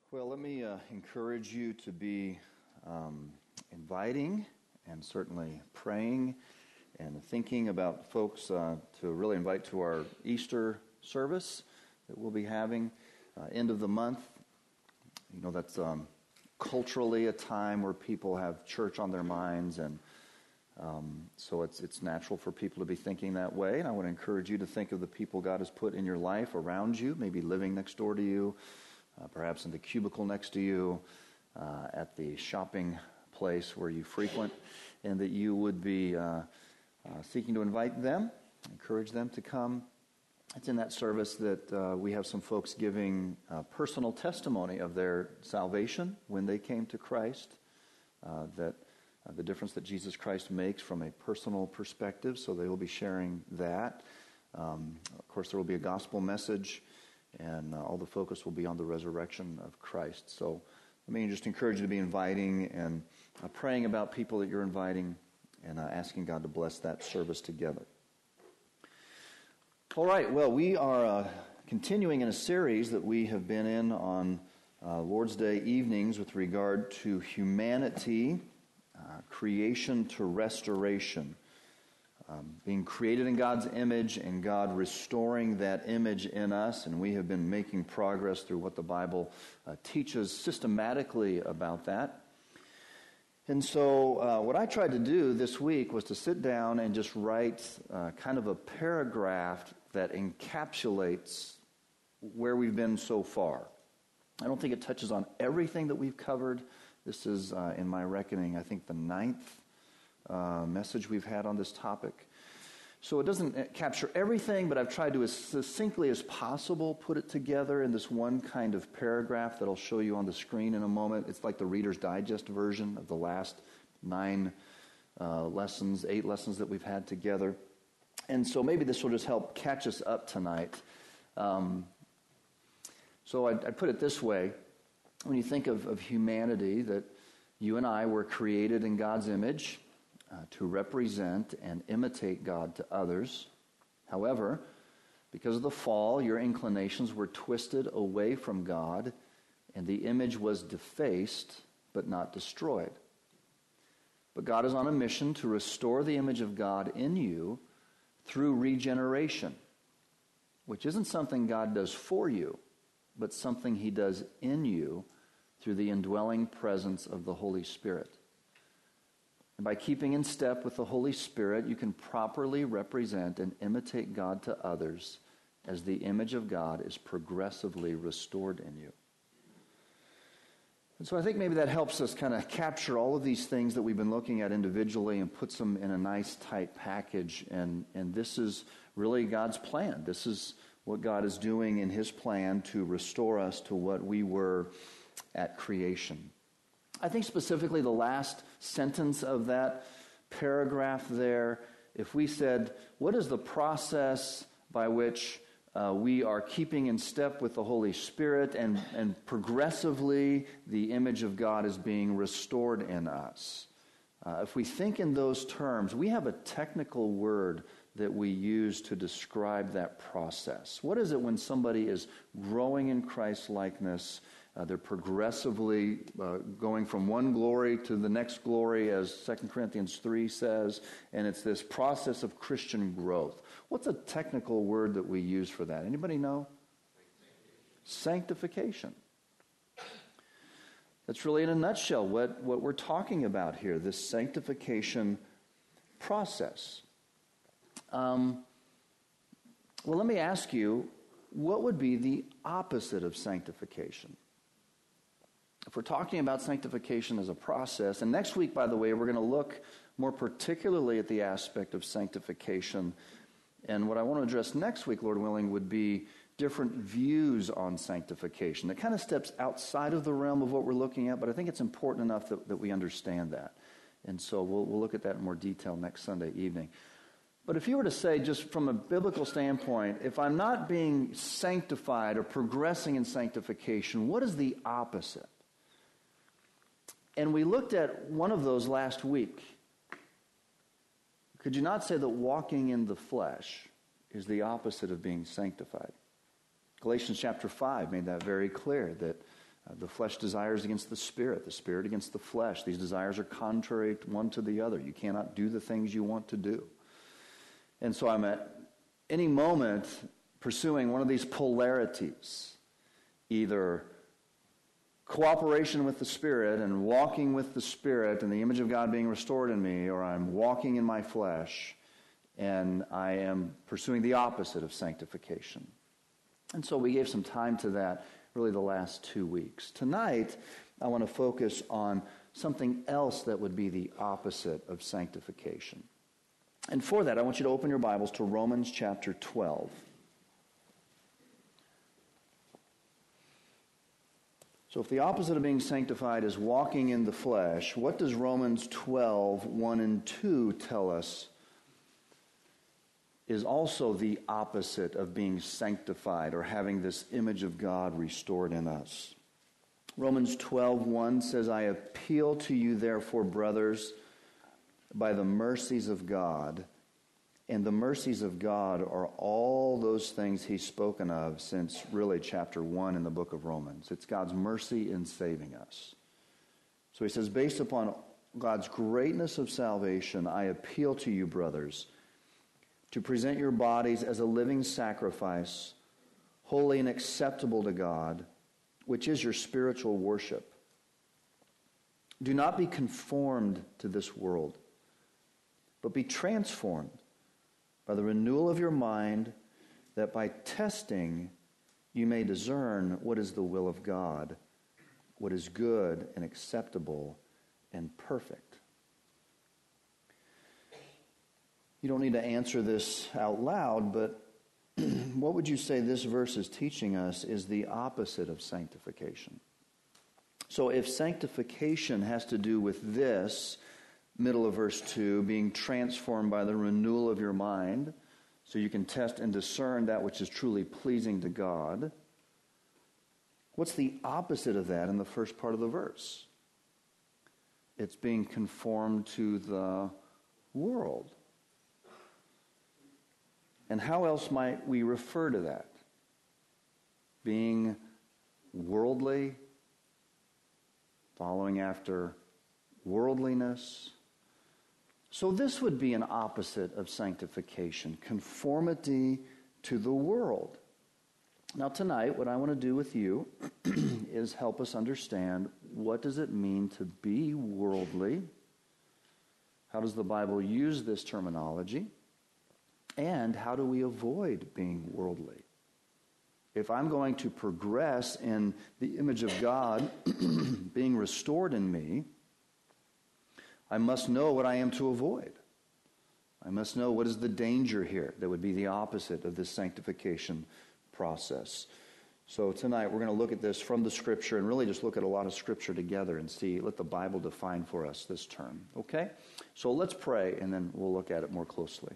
Well, let me encourage you to be inviting and certainly praying and thinking about folks to really invite to our Easter service that we'll be having end of the month. You know, that's culturally a time where people have church on their minds, and so it's natural for people to be thinking that way. And I want to encourage you to think of the people God has put in your life around you, maybe living next door to you, perhaps in the cubicle next to you, at the shopping place where you frequent, and that you would be seeking to invite them, encourage them to come. It's in that service that we have some folks giving personal testimony of their salvation when they came to Christ, that the difference that Jesus Christ makes from a personal perspective, so they will be sharing that. Of course, there will be a gospel message, and all the focus will be on the resurrection of Christ. So let me just encourage you to be inviting and praying about people that you're inviting and asking God to bless that service together. All right, well, we are continuing in a series that we have been in on Lord's Day evenings with regard to humanity, creation to restoration. Being created in God's image and God restoring that image in us, and we have been making progress through what the Bible teaches systematically about that. And so what I tried to do this week was to sit down and just write kind of a paragraph that encapsulates where we've been so far. I don't think it touches on everything that we've covered. This is, in my reckoning, I think the 9th message we've had on this topic. So it doesn't capture everything, but I've tried to, as succinctly as possible, put it together in this one kind of paragraph that I'll show you on the screen in a moment. It's like the Reader's Digest version of the last 8 lessons that we've had together. And so maybe this will just help catch us up tonight. So I put it this way. When you think of humanity, that you and I were created in God's image, to represent and imitate God to others. However, because of the fall, your inclinations were twisted away from God, and the image was defaced, but not destroyed. But God is on a mission to restore the image of God in you through regeneration, which isn't something God does for you, but something He does in you through the indwelling presence of the Holy Spirit. And by keeping in step with the Holy Spirit, you can properly represent and imitate God to others as the image of God is progressively restored in you. And so I think maybe that helps us kind of capture all of these things that we've been looking at individually and puts them in a nice tight package. And this is really God's plan. This is what God is doing in His plan to restore us to what we were at creation. I think specifically the last sentence of that paragraph there, if we said, what is the process by which we are keeping in step with the Holy Spirit and progressively the image of God is being restored in us? If we think in those terms, we have a technical word that we use to describe that process. What is it when somebody is growing in Christ's likeness? They're progressively going from one glory to the next glory, as 2 Corinthians 3 says, and it's this process of Christian growth. What's a technical word that we use for that? Anybody know? Sanctification. That's really, in a nutshell, what we're talking about here, this sanctification process. Well, let me ask you, what would be the opposite of sanctification? If we're talking about sanctification as a process, and next week, by the way, we're going to look more particularly at the aspect of sanctification. And what I want to address next week, Lord willing, would be different views on sanctification. It kind of steps outside of the realm of what we're looking at, but I think it's important enough that we understand that. And so we'll look at that in more detail next Sunday evening. But if you were to say, just from a biblical standpoint, if I'm not being sanctified or progressing in sanctification, what is the opposite? And we looked at one of those last week. Could you not say that walking in the flesh is the opposite of being sanctified? Galatians chapter 5 made that very clear, that The flesh desires against the spirit against the flesh. These desires are contrary one to the other. You cannot do the things you want to do. And so I'm at any moment pursuing one of these polarities, either cooperation with the Spirit and walking with the Spirit and the image of God being restored in me, or I'm walking in my flesh and I am pursuing the opposite of sanctification. And so we gave some time to that really the last 2 weeks. Tonight, I want to focus on something else that would be the opposite of sanctification. And for that, I want you to open your Bibles to Romans chapter 12. So if the opposite of being sanctified is walking in the flesh, what does Romans 12, 1 and 2 tell us is also the opposite of being sanctified or having this image of God restored in us? Romans 12, 1 says, I appeal to you, therefore, brothers, by the mercies of God. And the mercies of God are all those things he's spoken of since really chapter 1 in the book of Romans. It's God's mercy in saving us. So he says, based upon God's greatness of salvation, I appeal to you, brothers, to present your bodies as a living sacrifice, holy and acceptable to God, which is your spiritual worship. Do not be conformed to this world, but be transformed by the renewal of your mind, that by testing you may discern what is the will of God, what is good and acceptable and perfect. You don't need to answer this out loud, but what would you say this verse is teaching us is the opposite of sanctification? So if sanctification has to do with this, middle of verse 2, being transformed by the renewal of your mind, so you can test and discern that which is truly pleasing to God. What's the opposite of that in the first part of the verse? It's being conformed to the world. And how else might we refer to that? Being worldly, following after worldliness. So this would be an opposite of sanctification, conformity to the world. Now tonight, what I want to do with you is help us understand, what does it mean to be worldly? How does the Bible use this terminology? And how do we avoid being worldly? If I'm going to progress in the image of God being restored in me, I must know what I am to avoid. I must know what is the danger here that would be the opposite of this sanctification process. So tonight we're going to look at this from the Scripture and really just look at a lot of Scripture together and see, let the Bible define for us this term. Okay? So let's pray and then we'll look at it more closely.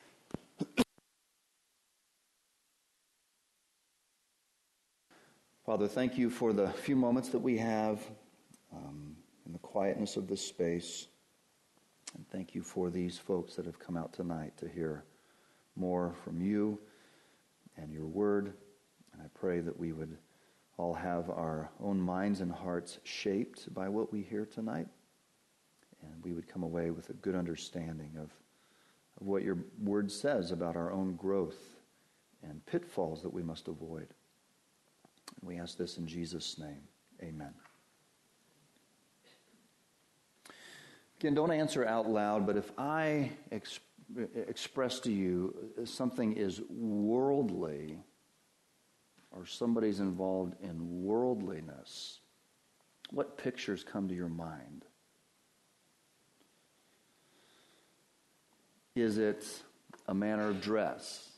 Father, thank you for the few moments that we have in the quietness of this space. And thank you for these folks that have come out tonight to hear more from you and your word. And I pray that we would all have our own minds and hearts shaped by what we hear tonight. And we would come away with a good understanding of what your word says about our own growth and pitfalls that we must avoid. And we ask this in Jesus' name. Amen. Again, don't answer out loud, but if I express to you something is worldly or somebody's involved in worldliness, what pictures come to your mind? Is it a manner of dress?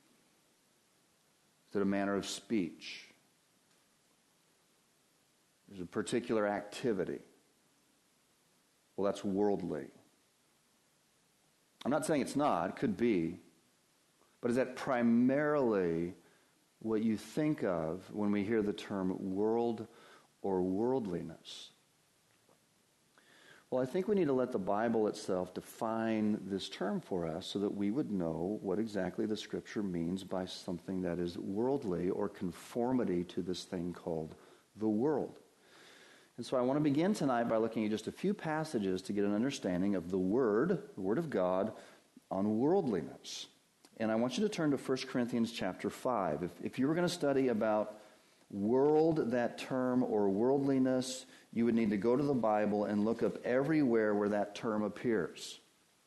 Is it a manner of speech? Is it a particular activity? Well, that's worldly. I'm not saying it's not. It could be. But is that primarily what you think of when we hear the term world or worldliness? Well, I think we need to let the Bible itself define this term for us so that we would know what exactly the Scripture means by something that is worldly or conformity to this thing called the world. And so I want to begin tonight by looking at just a few passages to get an understanding of the Word of God, on worldliness. And I want you to turn to 1 Corinthians chapter 5. If you were going to study about world, that term, or worldliness, you would need to go to the Bible and look up everywhere where that term appears.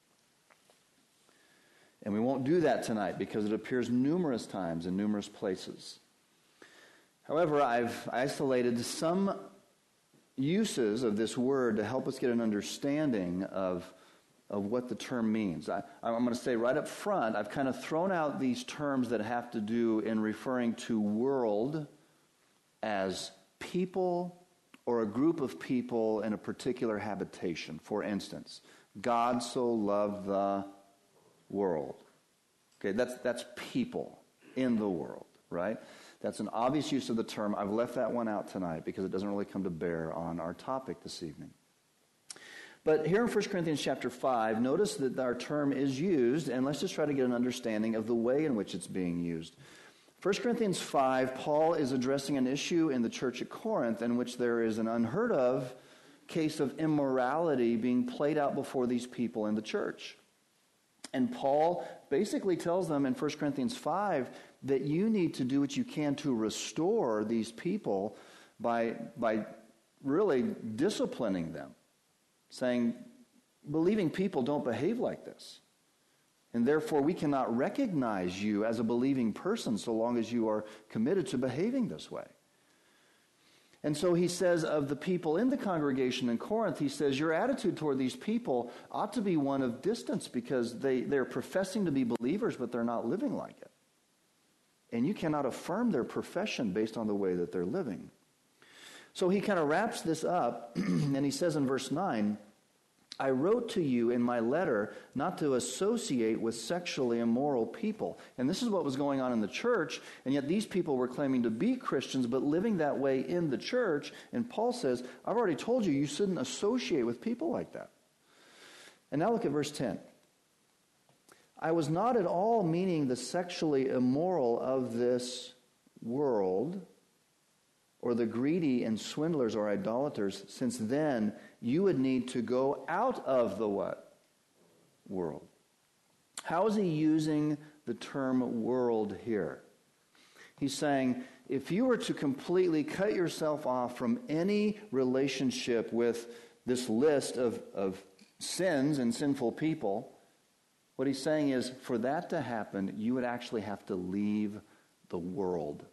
And we won't do that tonight because it appears numerous times in numerous places. However, I've isolated some uses of this word to help us get an understanding of what the term means. I'm going to say right up front, I've kind of thrown out these terms that have to do in referring to world as people or a group of people in a particular habitation. For instance, God so loved the world. Okay, that's people in the world, right? That's an obvious use of the term. I've left that one out tonight because it doesn't really come to bear on our topic this evening. But here in 1 Corinthians chapter 5, notice that our term is used, and let's just try to get an understanding of the way in which it's being used. 1 Corinthians 5, Paul is addressing an issue in the church at Corinth in which there is an unheard of case of immorality being played out before these people in the church. And Paul basically tells them in 1 Corinthians 5 that you need to do what you can to restore these people by really disciplining them. Saying, believing people don't behave like this. And therefore, we cannot recognize you as a believing person so long as you are committed to behaving this way. And so he says of the people in the congregation in Corinth, he says, your attitude toward these people ought to be one of distance because they're professing to be believers, but they're not living like it. And you cannot affirm their profession based on the way that they're living. So he kind of wraps this up, and he says in verse 9, I wrote to you in my letter not to associate with sexually immoral people. And this is what was going on in the church, and yet these people were claiming to be Christians, but living that way in the church. And Paul says, I've already told you, you shouldn't associate with people like that. And now look at verse 10. I was not at all meaning the sexually immoral of this world, or the greedy and swindlers or idolaters, since then you would need to go out of the what? World. How is he using the term world here? He's saying, if you were to completely cut yourself off from any relationship with this list of sins and sinful people, what he's saying is, for that to happen, you would actually have to leave the world.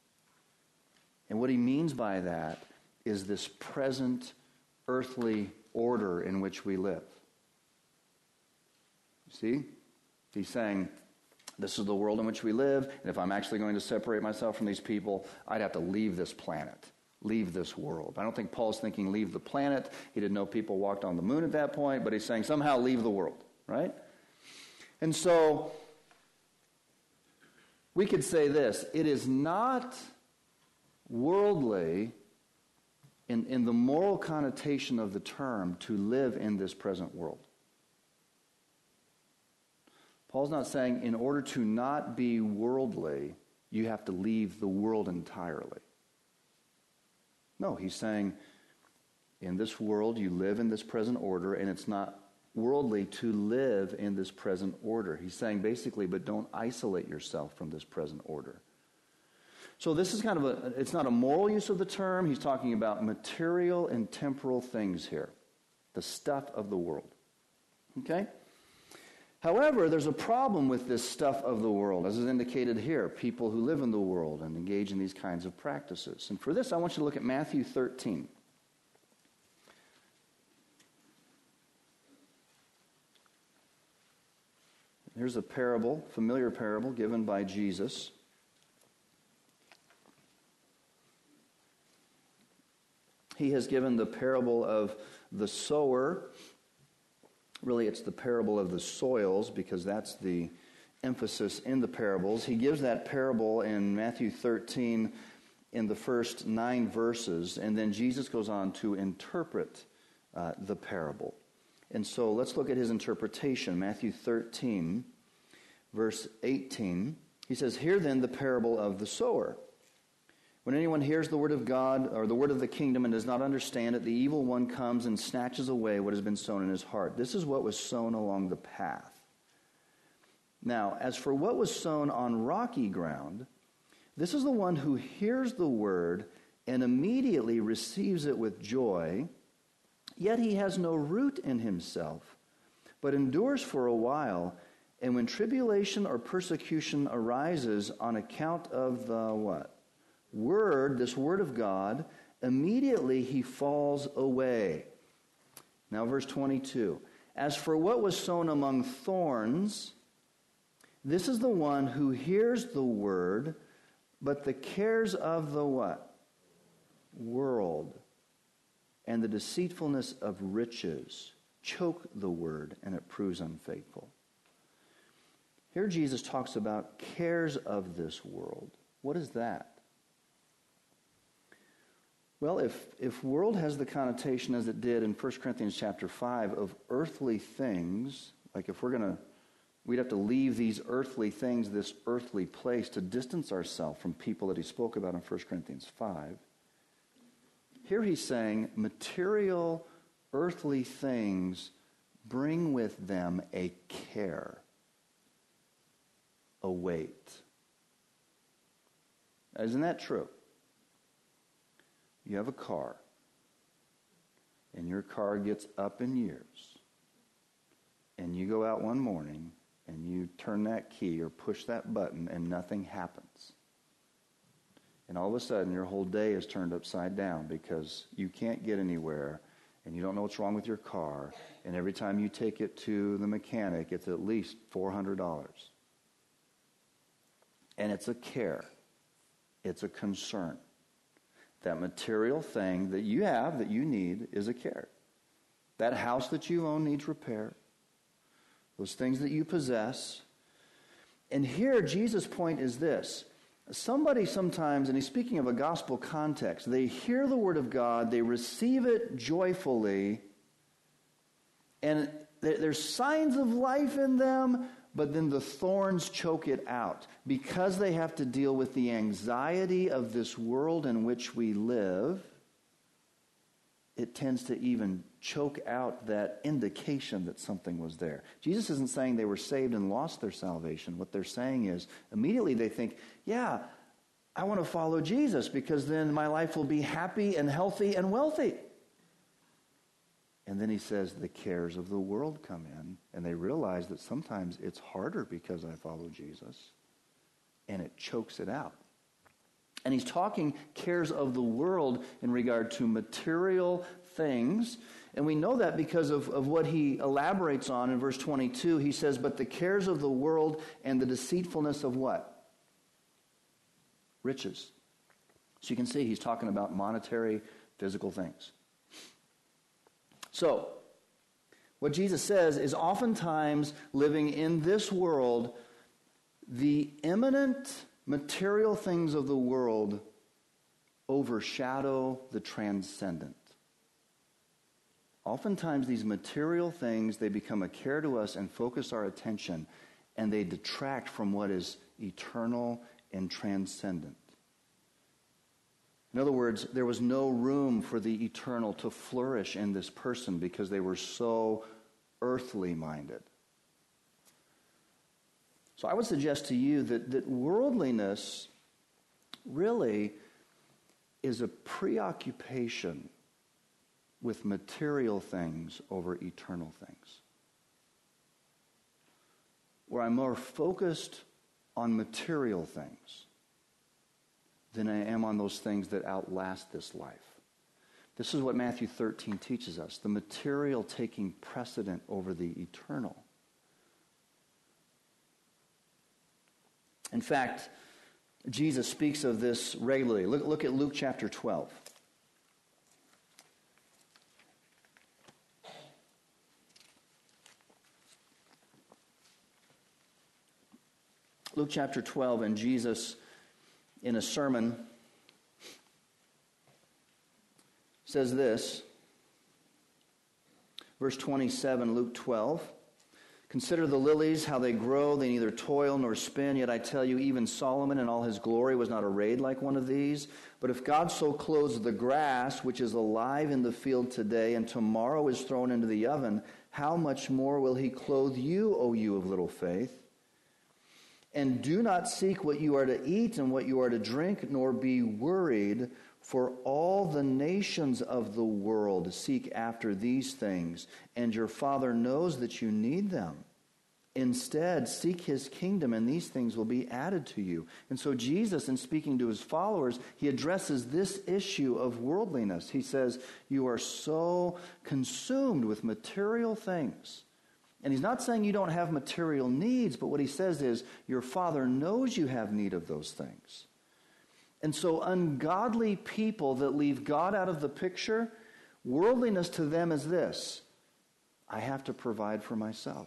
And what he means by that is this present earthly order in which we live. See? He's saying, this is the world in which we live, and if I'm actually going to separate myself from these people, I'd have to leave this planet, leave this world. I don't think Paul's thinking leave the planet. He didn't know people walked on the moon at that point, but he's saying somehow leave the world, right? And so, we could say this, it is not worldly in the moral connotation of the term to live in this present world. Paul's not saying in order to not be worldly, you have to leave the world entirely. No, he's saying in this world you live in this present order, and it's not worldly to live in this present order. He's saying basically, but don't isolate yourself from this present order. So this is it's not a moral use of the term. He's talking about material and temporal things here. The stuff of the world. Okay? However, there's a problem with this stuff of the world, as is indicated here. People who live in the world and engage in these kinds of practices. And for this, I want you to look at Matthew 13. Here's a parable, familiar parable given by Jesus. He has given the parable of the sower. Really, it's the parable of the soils because that's the emphasis in the parables. He gives that parable in Matthew 13 in the first 9 verses, and then Jesus goes on to interpret the parable. And so let's look at his interpretation. Matthew 13, verse 18. He says, "Hear then the parable of the sower. When anyone hears the word of God or the word of the kingdom and does not understand it, the evil one comes and snatches away what has been sown in his heart. This is what was sown along the path. Now, as for what was sown on rocky ground, this is the one who hears the word and immediately receives it with joy, yet he has no root in himself, but endures for a while. And when tribulation or persecution arises on account of the what? Word, this word of God, immediately he falls away. Now verse 22. As for what was sown among thorns, this is the one who hears the word, but the cares of the what? World and the deceitfulness of riches choke the word, and it proves unfaithful. Here Jesus talks about cares of this world. What is that? Well, if world has the connotation as it did in 1 Corinthians chapter 5 of earthly things, like if we'd have to leave these earthly things, this earthly place, to distance ourselves from people that he spoke about in 1 Corinthians 5. Here he's saying material, earthly things bring with them a care, a weight. Isn't that true? You have a car, and your car gets up in years, and you go out one morning, and you turn that key or push that button, and nothing happens. And all of a sudden, your whole day is turned upside down because you can't get anywhere, and you don't know what's wrong with your car, and every time you take it to the mechanic, it's at least $400. And it's a care. It's a concern. That material thing that you have, that you need, is a care. That house that you own needs repair. Those things that you possess. And here, Jesus' point is this. Somebody sometimes, and he's speaking of a gospel context, they hear the word of God, they receive it joyfully, and there's signs of life in them, but then the thorns choke it out. Because they have to deal with the anxiety of this world in which we live, it tends to even choke out that indication that something was there. Jesus isn't saying they were saved and lost their salvation. What they're saying is, immediately they think, yeah, I want to follow Jesus because then my life will be happy and healthy and wealthy. And then he says the cares of the world come in, and they realize that sometimes it's harder because I follow Jesus, and it chokes it out. And he's talking cares of the world in regard to material things, and we know that because of what he elaborates on in verse 22. He says, but the cares of the world and the deceitfulness of what? Riches. So you can see he's talking about monetary, physical things. So, what Jesus says is oftentimes living in this world, the imminent material things of the world overshadow the transcendent. Oftentimes these material things, they become a care to us and focus our attention, and they detract from what is eternal and transcendent. In other words, there was no room for the eternal to flourish in this person because they were so earthly minded. So I would suggest to you that worldliness really is a preoccupation with material things over eternal things. Where I'm more focused on material things than I am on those things that outlast this life. This is what Matthew 13 teaches us, the material taking precedent over the eternal. In fact, Jesus speaks of this regularly. Look at Luke chapter 12. Luke chapter 12, and Jesus, in a sermon, says this, verse 27, Luke 12, Consider the lilies, how they grow. They neither toil nor spin. Yet I tell you, even Solomon in all his glory was not arrayed like one of these. But if God so clothes the grass, which is alive in the field today, and tomorrow is thrown into the oven, how much more will he clothe you, O you of little faith? And do not seek what you are to eat and what you are to drink, nor be worried, for all the nations of the world seek after these things, and your Father knows that you need them. Instead, seek his kingdom, and these things will be added to you. And so Jesus, in speaking to his followers, he addresses this issue of worldliness. He says, you are so consumed with material things. And he's not saying you don't have material needs, but what he says is, your Father knows you have need of those things. And so ungodly people that leave God out of the picture, worldliness to them is this: I have to provide for myself.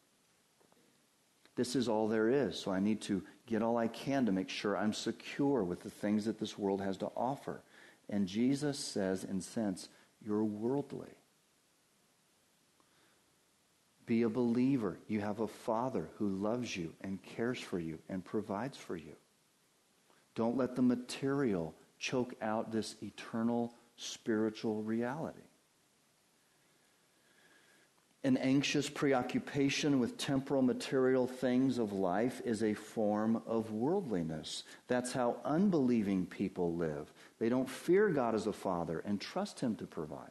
This is all there is, so I need to get all I can to make sure I'm secure with the things that this world has to offer. And Jesus says, in a sense, you're worldly. Be a believer. You have a Father who loves you and cares for you and provides for you. Don't let the material choke out this eternal spiritual reality. An anxious preoccupation with temporal material things of life is a form of worldliness. That's how unbelieving people live. They don't fear God as a Father and trust him to provide.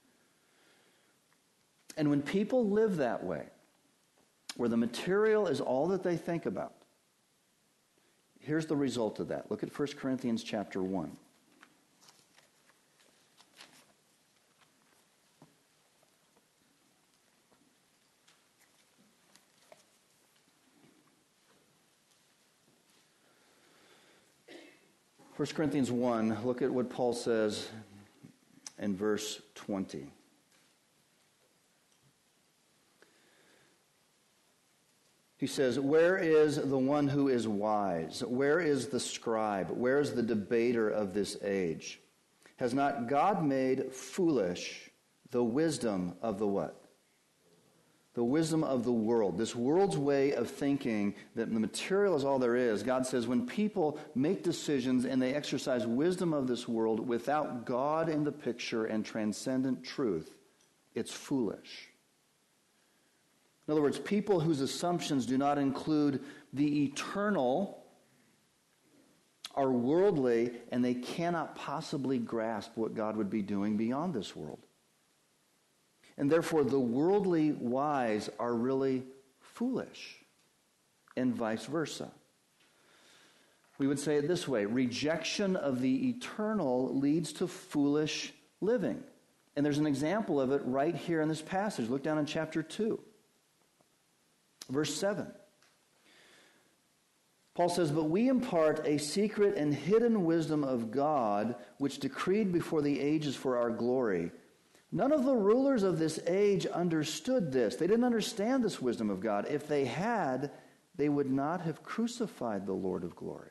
And when people live that way, where the material is all that they think about, here's the result of that. Look at 1 Corinthians chapter 1. First Corinthians 1, look at what Paul says in verse 20. He says, where is the one who is wise? Where is the scribe? Where is the debater of this age? Has not God made foolish the wisdom of the what? The wisdom of the world. This world's way of thinking that the material is all there is. God says when people make decisions and they exercise wisdom of this world without God in the picture and transcendent truth, it's foolish. In other words, people whose assumptions do not include the eternal are worldly, and they cannot possibly grasp what God would be doing beyond this world. And therefore, the worldly wise are really foolish, and vice versa. We would say it this way: rejection of the eternal leads to foolish living. And there's an example of it right here in this passage. Look down in chapter 2. Verse 7. Paul says, but we impart a secret and hidden wisdom of God, which decreed before the ages for our glory. None of the rulers of this age understood this. They didn't understand this wisdom of God. If they had, they would not have crucified the Lord of glory.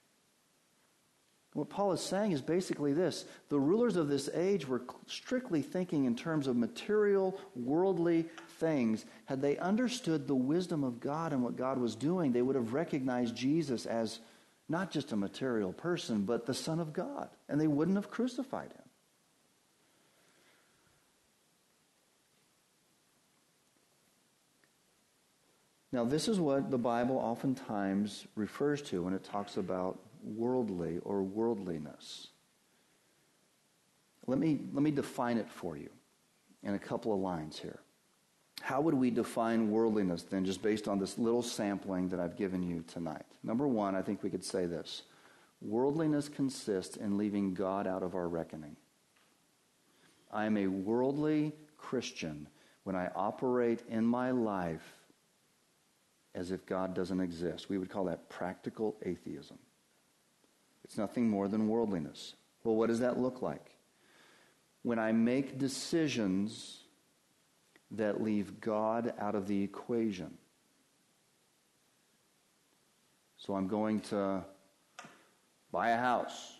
What Paul is saying is basically this: the rulers of this age were strictly thinking in terms of material, worldly things. Had they understood the wisdom of God and what God was doing, they would have recognized Jesus as not just a material person, but the Son of God, and they wouldn't have crucified him. Now, this is what the Bible oftentimes refers to when it talks about worldly or worldliness. Let me define it for you in a couple of lines here. How would we define worldliness then, just based on this little sampling that I've given you tonight? Number one, I think we could say this: worldliness consists in leaving God out of our reckoning. I am a worldly Christian when I operate in my life as if God doesn't exist. We would call that practical atheism. It's nothing more than worldliness. Well, what does that look like? When I make decisions that leave God out of the equation. So I'm going to buy a house.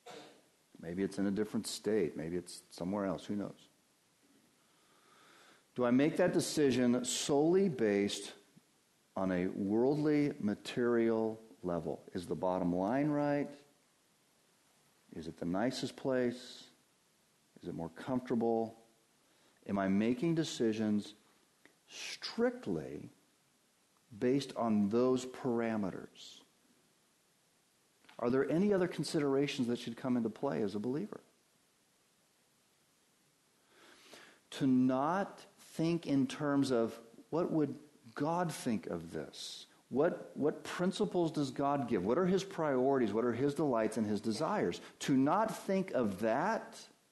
Maybe it's in a different state. Maybe it's somewhere else. Who knows? Do I make that decision solely based on a worldly, material level? Is the bottom line right? Is it the nicest place? Is it more comfortable? Am I making decisions strictly based on those parameters? Are there any other considerations that should come into play as a believer? To not think in terms of what would God think of this? What principles does God give? What are his priorities? What are his delights and his desires? To not think of that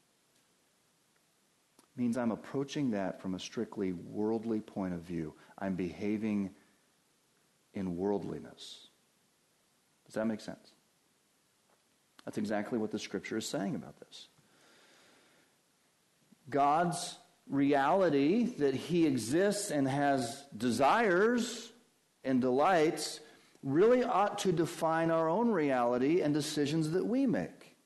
means I'm approaching that from a strictly worldly point of view. I'm behaving in worldliness. Does that make sense? That's exactly what the Scripture is saying about this. God's reality that he exists and has desires and delights really ought to define our own reality and decisions that we make.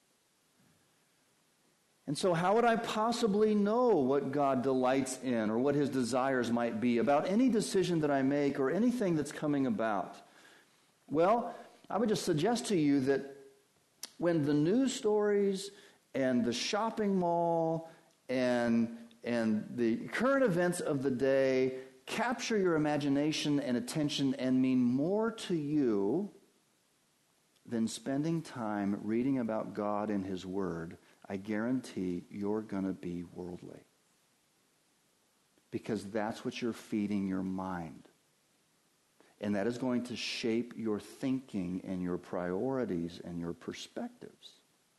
And so how would I possibly know what God delights in or what his desires might be about any decision that I make or anything that's coming about? Well, I would just suggest to you that when the news stories and the shopping mall and the current events of the day capture your imagination and attention and mean more to you than spending time reading about God and his word, I guarantee you're going to be worldly. Because that's what you're feeding your mind. And that is going to shape your thinking and your priorities and your perspectives.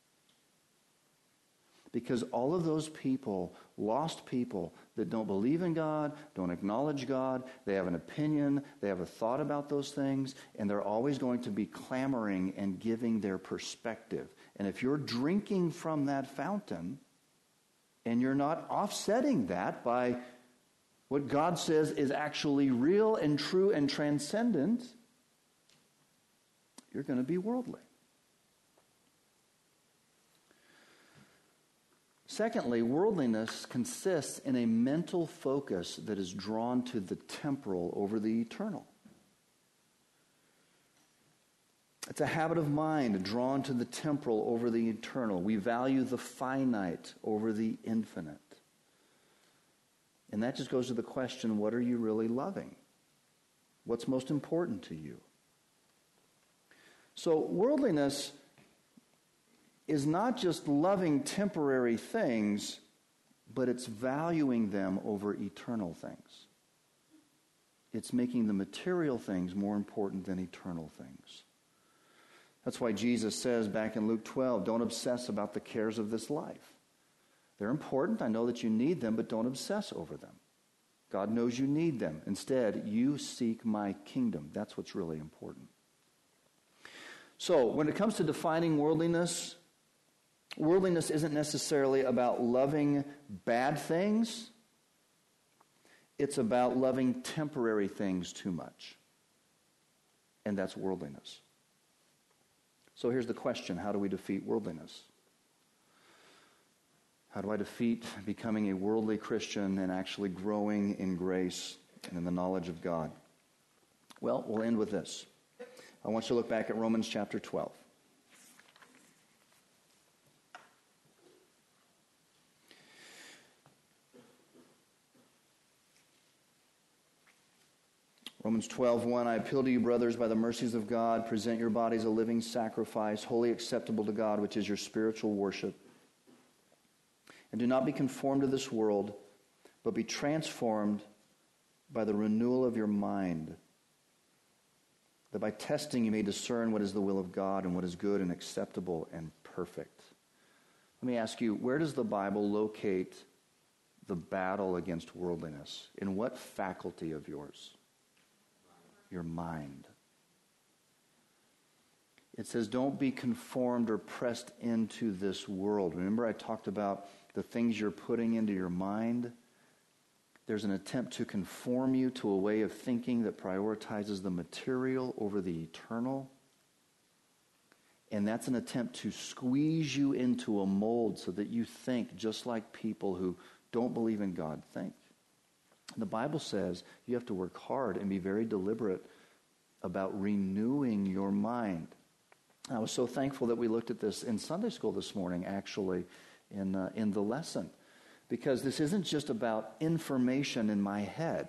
Because all of those people, lost people that don't believe in God, don't acknowledge God, they have an opinion, they have a thought about those things, and they're always going to be clamoring and giving their perspective. And if you're drinking from that fountain, and you're not offsetting that by what God says is actually real and true and transcendent, you're going to be worldly. Secondly, worldliness consists in a mental focus that is drawn to the temporal over the eternal. It's a habit of mind drawn to the temporal over the eternal. We value the finite over the infinite. And that just goes to the question, what are you really loving? What's most important to you? So worldliness is not just loving temporary things, but it's valuing them over eternal things. It's making the material things more important than eternal things. That's why Jesus says back in Luke 12, don't obsess about the cares of this life. They're important. I know that you need them, but don't obsess over them. God knows you need them. Instead, you seek my kingdom. That's what's really important. So, when it comes to defining worldliness, worldliness isn't necessarily about loving bad things. It's about loving temporary things too much. And that's worldliness. So here's the question, how do we defeat worldliness? How do I defeat becoming a worldly Christian and actually growing in grace and in the knowledge of God? Well, we'll end with this. I want you to look back at Romans chapter 12. Romans 12:1, I appeal to you, brothers, by the mercies of God, present your bodies a living sacrifice, wholly acceptable to God, which is your spiritual worship. And do not be conformed to this world, but be transformed by the renewal of your mind, that by testing you may discern what is the will of God and what is good and acceptable and perfect. Let me ask you, where does the Bible locate the battle against worldliness? In what faculty of yours? Your mind. It says, don't be conformed or pressed into this world. Remember I talked about the things you're putting into your mind? There's an attempt to conform you to a way of thinking that prioritizes the material over the eternal. And that's an attempt to squeeze you into a mold so that you think just like people who don't believe in God think. The Bible says you have to work hard and be very deliberate about renewing your mind. I was so thankful that we looked at this in Sunday school this morning, actually, in the lesson. Because this isn't just about information in my head.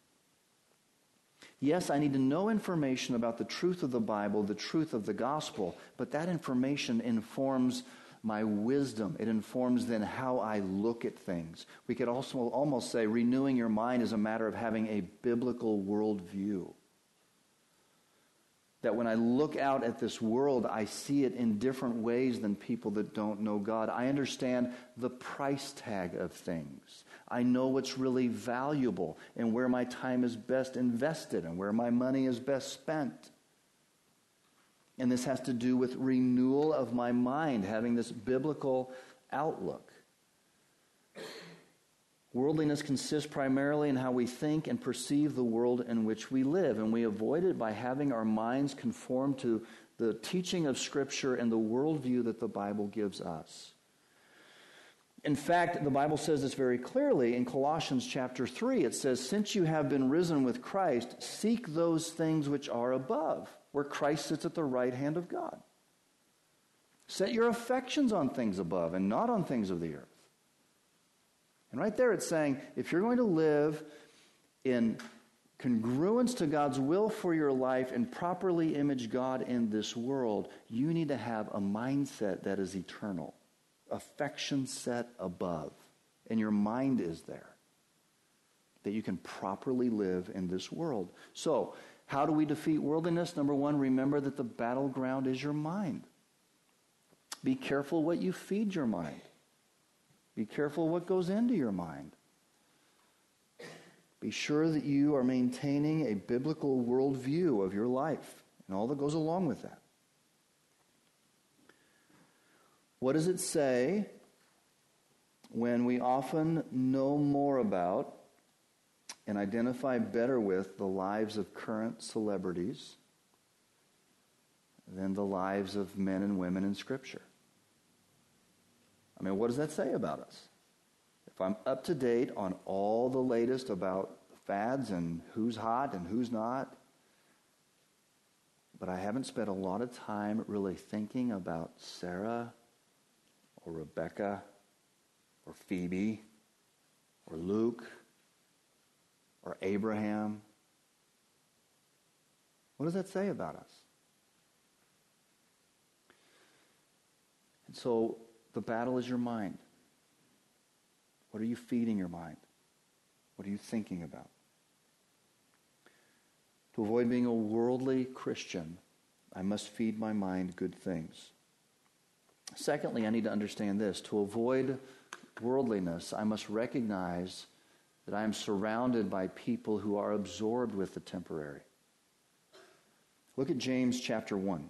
Yes, I need to know information about the truth of the Bible, the truth of the gospel, but that information informs my wisdom. It informs then how I look at things. We could also almost say renewing your mind is a matter of having a biblical worldview. That when I look out at this world, I see it in different ways than people that don't know God. I understand the price tag of things. I know what's really valuable and where my time is best invested and where my money is best spent. And this has to do with renewal of my mind, having this biblical outlook. Worldliness consists primarily in how we think and perceive the world in which we live, and we avoid it by having our minds conform to the teaching of Scripture and the worldview that the Bible gives us. In fact, the Bible says this very clearly in Colossians chapter 3. It says, "Since you have been risen with Christ, seek those things which are above, where Christ sits at the right hand of God. Set your affections on things above and not on things of the earth." And right there it's saying, if you're going to live in congruence to God's will for your life and properly image God in this world, you need to have a mindset that is eternal. Affection set above. And your mind is there. That you can properly live in this world. So, how do we defeat worldliness? Number one, remember that the battleground is your mind. Be careful what you feed your mind. Be careful what goes into your mind. Be sure that you are maintaining a biblical worldview of your life and all that goes along with that. What does it say when we often know more about and identify better with the lives of current celebrities than the lives of men and women in Scripture? I mean, what does that say about us? If I'm up to date on all the latest about fads and who's hot and who's not, but I haven't spent a lot of time really thinking about Sarah or Rebecca or Phoebe or Luke or Abraham, what does that say about us? And so the battle is your mind. What are you feeding your mind? What are you thinking about? To avoid being a worldly Christian, I must feed my mind good things. Secondly, I need to understand this. To avoid worldliness, I must recognize that I am surrounded by people who are absorbed with the temporary. Look at James chapter 1.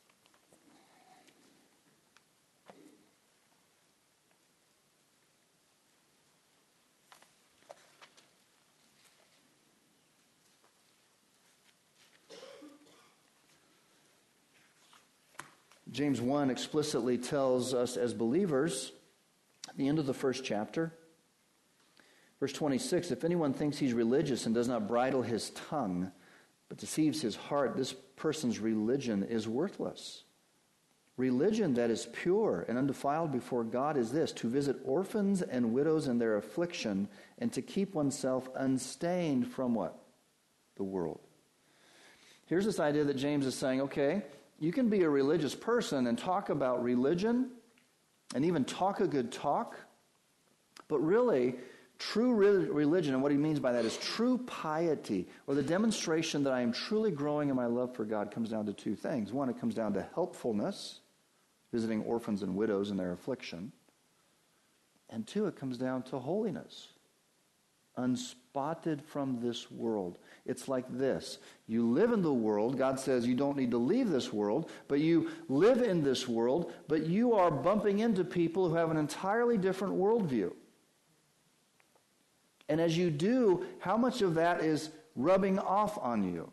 James 1 explicitly tells us as believers, at the end of the first chapter, verse 26, "If anyone thinks he's religious and does not bridle his tongue, but deceives his heart, this person's religion is worthless. Religion that is pure and undefiled before God is this, to visit orphans and widows in their affliction and to keep oneself unstained from" what? The world. Here's this idea that James is saying, okay, you can be a religious person and talk about religion and even talk a good talk, but really, true religion, and what he means by that is true piety, or the demonstration that I am truly growing in my love for God, comes down to two things. One, it comes down to helpfulness, visiting orphans and widows in their affliction. And two, it comes down to holiness, unspotted from this world. It's like this. You live in the world. God says you don't need to leave this world, but you live in this world, but you are bumping into people who have an entirely different worldview. And as you do, how much of that is rubbing off on you?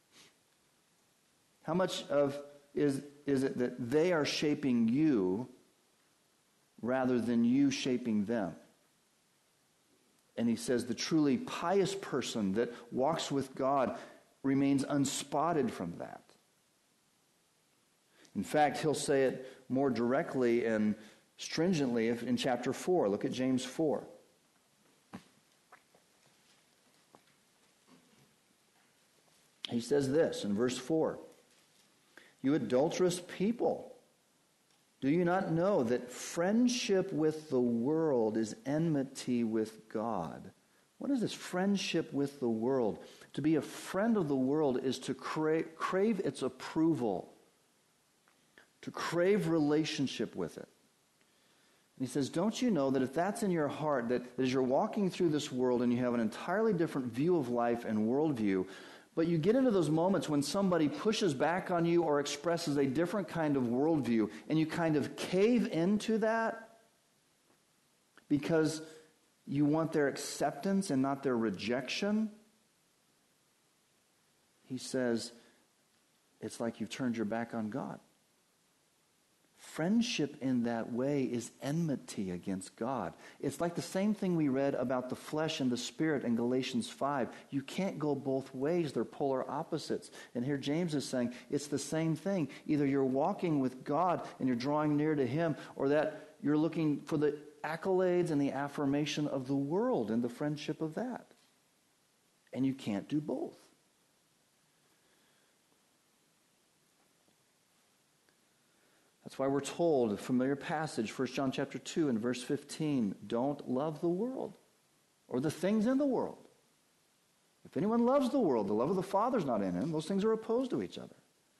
How much of is it that they are shaping you rather than you shaping them? And he says the truly pious person that walks with God remains unspotted from that. In fact, he'll say it more directly and stringently in chapter 4. Look at James 4. He says this in verse 4. You adulterous people, do you not know that friendship with the world is enmity with God? What is this friendship with the world? To be a friend of the world is to crave its approval, to crave relationship with it. And he says, don't you know that if that's in your heart, that as you're walking through this world and you have an entirely different view of life and worldview, but you get into those moments when somebody pushes back on you or expresses a different kind of worldview, and you kind of cave into that because you want their acceptance and not their rejection. He says, it's like you've turned your back on God. Friendship in that way is enmity against God. It's like the same thing we read about the flesh and the spirit in Galatians 5. You can't go both ways. They're polar opposites. And here James is saying it's the same thing. Either you're walking with God and you're drawing near to Him, or that you're looking for the accolades and the affirmation of the world and the friendship of that. And you can't do both. That's why we're told, a familiar passage, 1 John chapter 2 and verse 15, don't love the world or the things in the world. If anyone loves the world, the love of the Father is not in him. Those things are opposed to each other.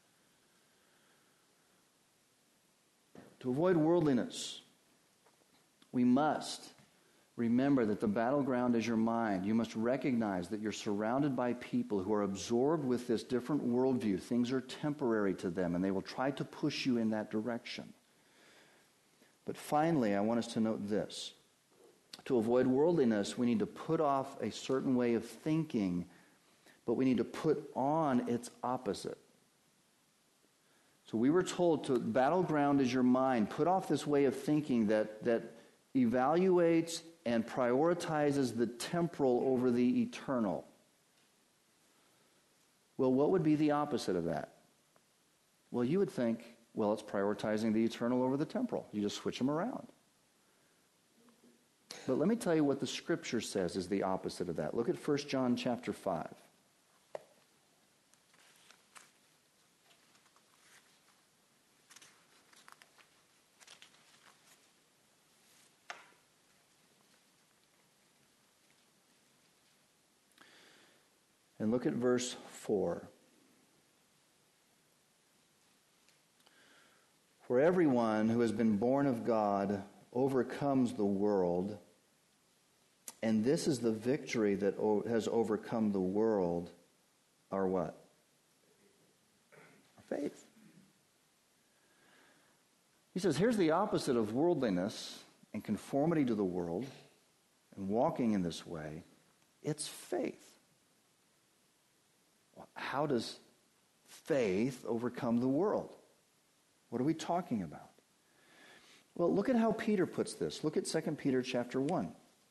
To avoid worldliness, we must remember that the battleground is your mind. You must recognize that you're surrounded by people who are absorbed with this different worldview. Things are temporary to them, and they will try to push you in that direction. But finally, I want us to note this. To avoid worldliness, we need to put off a certain way of thinking, but we need to put on its opposite. So we were told to battleground is your mind. Put off this way of thinking that evaluates and prioritizes the temporal over the eternal. Well, what would be the opposite of that? Well, you would think, well, it's prioritizing the eternal over the temporal. You just switch them around. But let me tell you what the Scripture says is the opposite of that. Look at 1 John chapter 5. And look at verse 4. For everyone who has been born of God overcomes the world, and this is the victory that has overcome the world, our what? Our faith. He says, here's the opposite of worldliness and conformity to the world and walking in this way. It's faith. How does faith overcome the world? What are we talking about? Well, look at how Peter puts this. Look at 2 Peter chapter 1.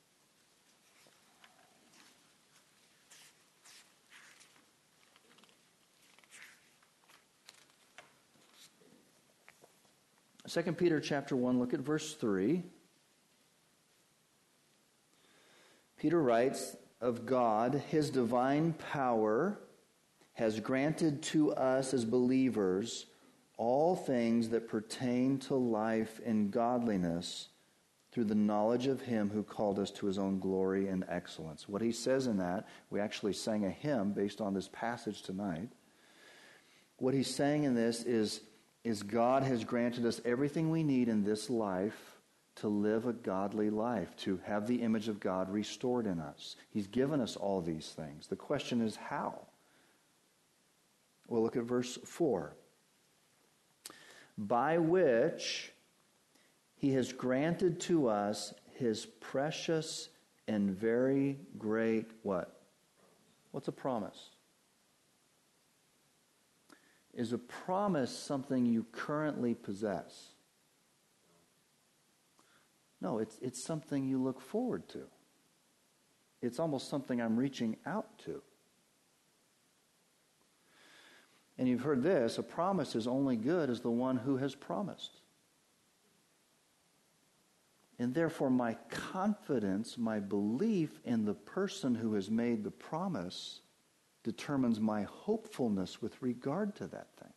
Second Peter chapter 1, look at verse 3. Peter writes, of God, His divine power has granted to us as believers all things that pertain to life and godliness through the knowledge of Him who called us to His own glory and excellence. What he says in that, we actually sang a hymn based on this passage tonight. What he's saying in this is God has granted us everything we need in this life to live a godly life, to have the image of God restored in us. He's given us all these things. The question is how? Well, look at verse 4. By which He has granted to us His precious and very great what? What's a promise? Is a promise something you currently possess? No, it's something you look forward to. It's almost something I'm reaching out to. And you've heard this, a promise is only good as the one who has promised. And therefore my confidence, my belief in the person who has made the promise determines my hopefulness with regard to that thing.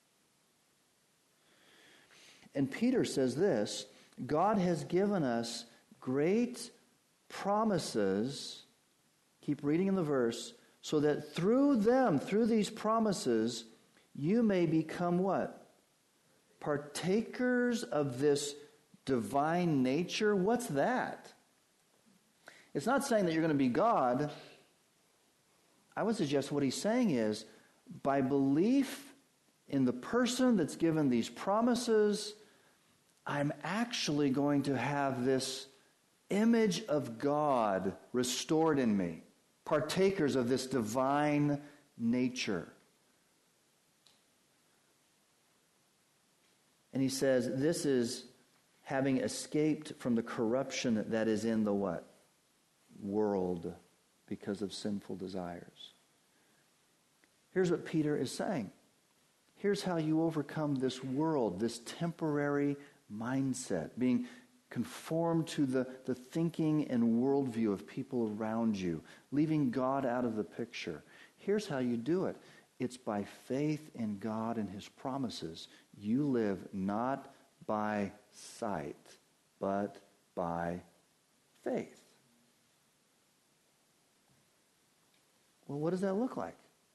And Peter says this, God has given us great promises, keep reading in the verse, so that through them, through these promises, you may become what? Partakers of this divine nature. What's that? It's not saying that you're going to be God. I would suggest what he's saying is, by belief in the person that's given these promises, I'm actually going to have this image of God restored in me. Partakers of this divine nature. And he says, this is having escaped from the corruption that is in the what? World, because of sinful desires. Here's what Peter is saying. Here's how you overcome this world, this temporary mindset, being conformed to the thinking and worldview of people around you, leaving God out of the picture. Here's how you do it. It's by faith in God and his promises. You live not by sight, but by faith. Well, what does that look like?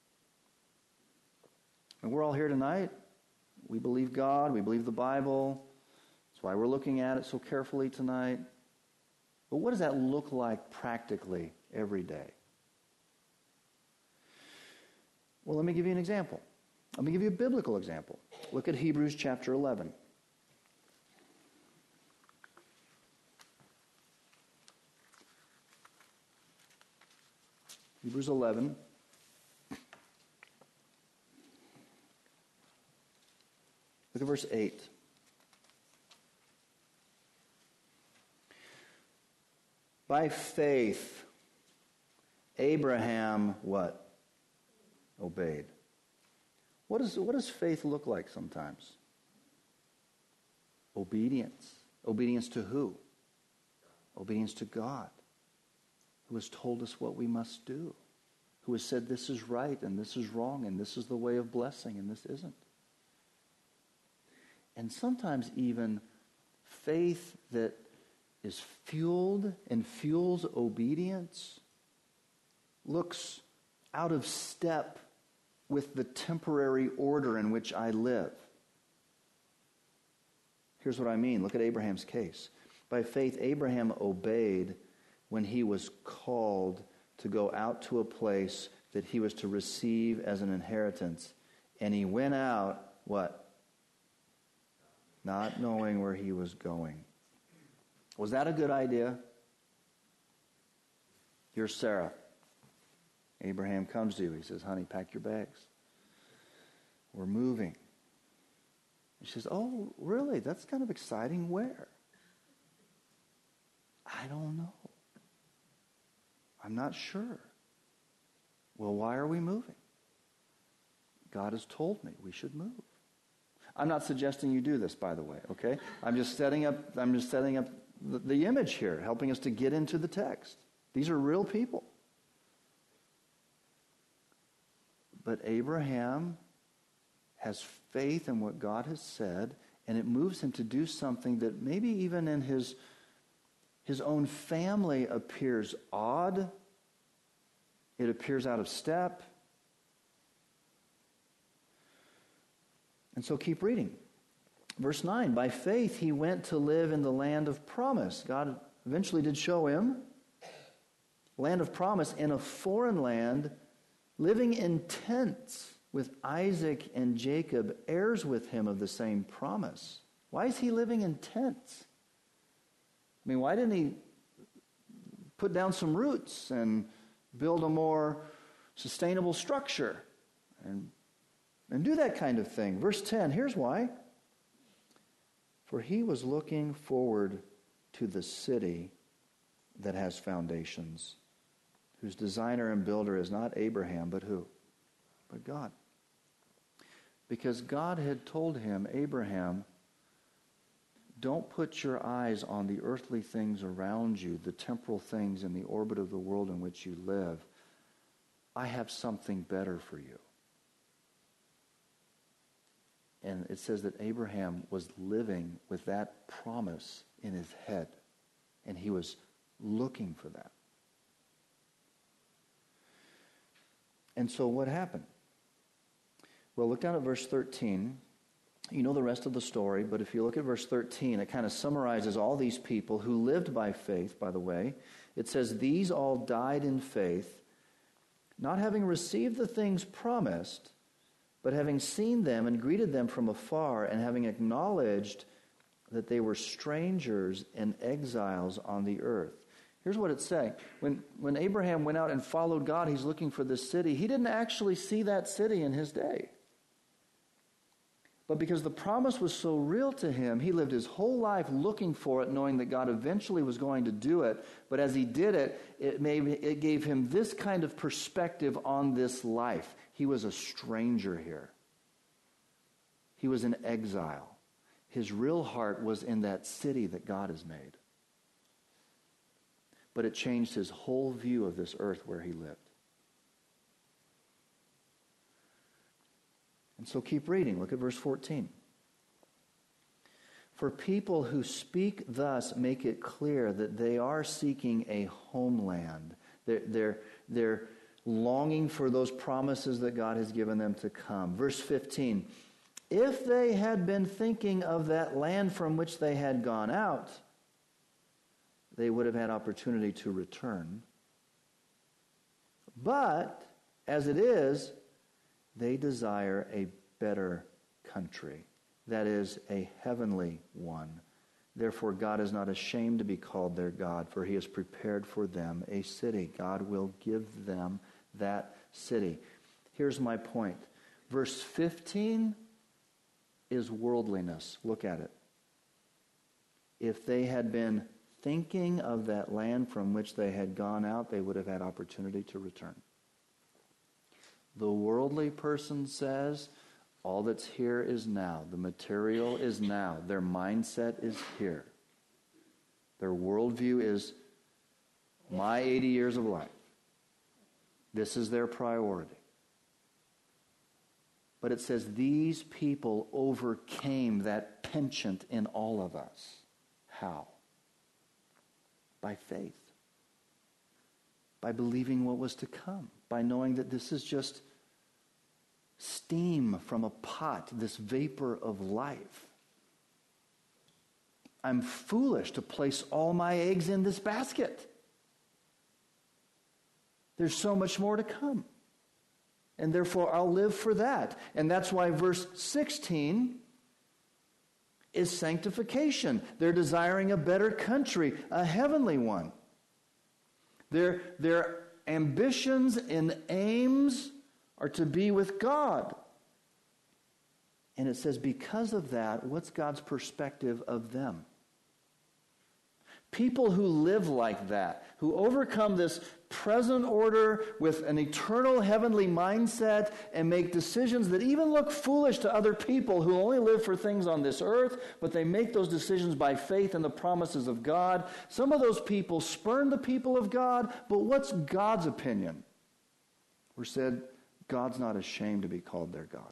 And we're all here tonight. We believe God. We believe the Bible. That's why we're looking at it so carefully tonight. But what does that look like practically every day? Well, let me give you an example. Let me give you a biblical example. Look at Hebrews chapter 11. Hebrews 11. Look at verse 8. By faith, Abraham, what? Obeyed. What does faith look like sometimes? Obedience. Obedience to who? Obedience to God, who has told us what we must do, who has said this is right and this is wrong and this is the way of blessing and this isn't. And sometimes even faith that is fueled and fuels obedience looks out of step with the temporary order in which I live. Here's what I mean. Look at Abraham's case. By faith, Abraham obeyed when he was called to go out to a place that he was to receive as an inheritance. And he went out, what? Not knowing where he was going. Was that a good idea? Here's Sarah. Abraham comes to you. He says, honey, pack your bags. We're moving. And she says, oh, really? That's kind of exciting. Where? I don't know. I'm not sure. Well, why are we moving? God has told me we should move. I'm not suggesting you do this, by the way, okay? I'm just setting up the image here, helping us to get into the text. These are real people. But Abraham has faith in what God has said, and it moves him to do something that maybe even in his own family appears odd. It appears out of step. And so keep reading. Verse 9, by faith he went to live in the land of promise. God eventually did show him. Land of promise in a foreign land, living in tents with Isaac and Jacob, heirs with him of the same promise. Why is he living in tents? I mean, why didn't he put down some roots and build a more sustainable structure and do that kind of thing? Verse 10, here's why. For he was looking forward to the city that has foundations, whose designer and builder is not Abraham, but who? But God. Because God had told him, Abraham, don't put your eyes on the earthly things around you, the temporal things in the orbit of the world in which you live. I have something better for you. And it says that Abraham was living with that promise in his head. And he was looking for that. And so what happened? Well, look down at verse 13. You know the rest of the story, but if you look at verse 13, it kind of summarizes all these people who lived by faith, by the way. It says, these all died in faith, not having received the things promised, but having seen them and greeted them from afar, and having acknowledged that they were strangers and exiles on the earth. Here's what it's saying. When Abraham went out and followed God, he's looking for this city. He didn't actually see that city in his day. But because the promise was so real to him, he lived his whole life looking for it, knowing that God eventually was going to do it. But as he did it, it gave him this kind of perspective on this life. He was a stranger here. He was in exile. His real heart was in that city that God has made. But it changed his whole view of this earth where he lived. And so keep reading. Look at verse 14. For people who speak thus make it clear that they are seeking a homeland. They're longing for those promises that God has given them to come. Verse 15. If they had been thinking of that land from which they had gone out, they would have had opportunity to return. But, as it is, they desire a better country, that is, a heavenly one. Therefore, God is not ashamed to be called their God, for he has prepared for them a city. God will give them that city. Here's my point. Verse 15 is worldliness. Look at it. If they had been thinking of that land from which they had gone out, they would have had opportunity to return. The worldly person says, all that's here is now. The material is now. Their mindset is here. Their worldview is my 80 years of life. This is their priority. But it says these people overcame that penchant in all of us. How? By faith. By believing what was to come. By knowing that this is just steam from a pot, this vapor of life. I'm foolish to place all my eggs in this basket. There's so much more to come. And therefore, I'll live for that. And that's why verse 16 is sanctification. They're desiring a better country, a heavenly one. Their ambitions and aims are to be with God. And it says, because of that, what's God's perspective of them? People who live like that, who overcome this present order with an eternal heavenly mindset and make decisions that even look foolish to other people who only live for things on this earth, but they make those decisions by faith in the promises of God. Some of those people spurn the people of God, but what's God's opinion? We're said, God's not ashamed to be called their God.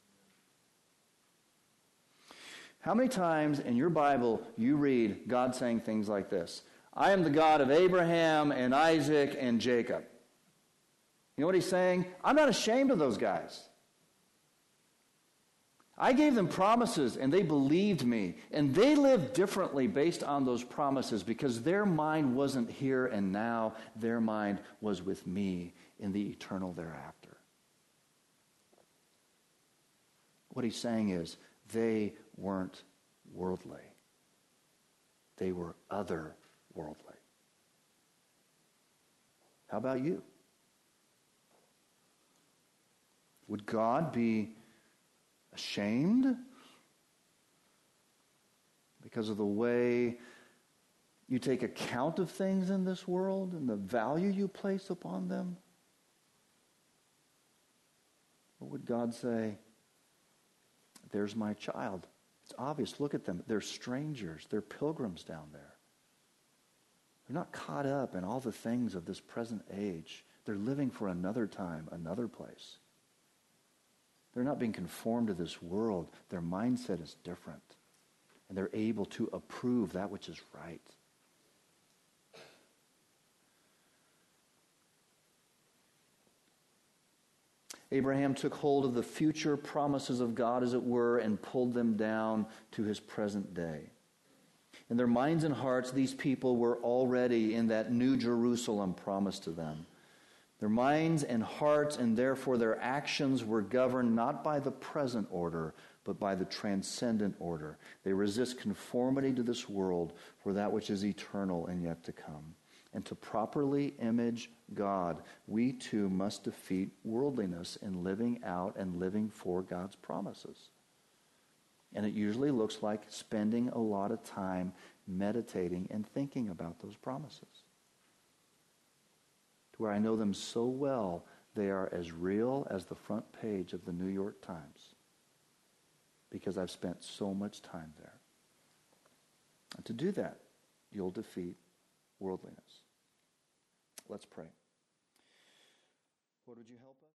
How many times in your Bible you read God saying things like this? I am the God of Abraham and Isaac and Jacob. You know what he's saying? I'm not ashamed of those guys. I gave them promises and they believed me. And they lived differently based on those promises because their mind wasn't here and now. Their mind was with me in the eternal thereafter. What he's saying is, they weren't worldly. They were otherworldly. How about you? Would God be ashamed because of the way You take account of things in this world and the value you place upon them? Or would God say, there's my child. It's obvious. Look at them. They're strangers. They're pilgrims down there. They're not caught up in all the things of this present age. They're living for another time, another place. They're not being conformed to this world. Their mindset is different. And they're able to approve that which is right. Abraham took hold of the future promises of God, as it were, and pulled them down to his present day. In their minds and hearts, these people were already in that new Jerusalem promised to them. Their minds and hearts, and therefore their actions, were governed not by the present order, but by the transcendent order. They resist conformity to this world for that which is eternal and yet to come. And to properly image God, we too must defeat worldliness in living out and living for God's promises. And it usually looks like spending a lot of time meditating and thinking about those promises. To where I know them so well, they are as real as the front page of the New York Times. Because I've spent so much time there. And to do that, you'll defeat worldliness. Let's pray. Lord, would you help us?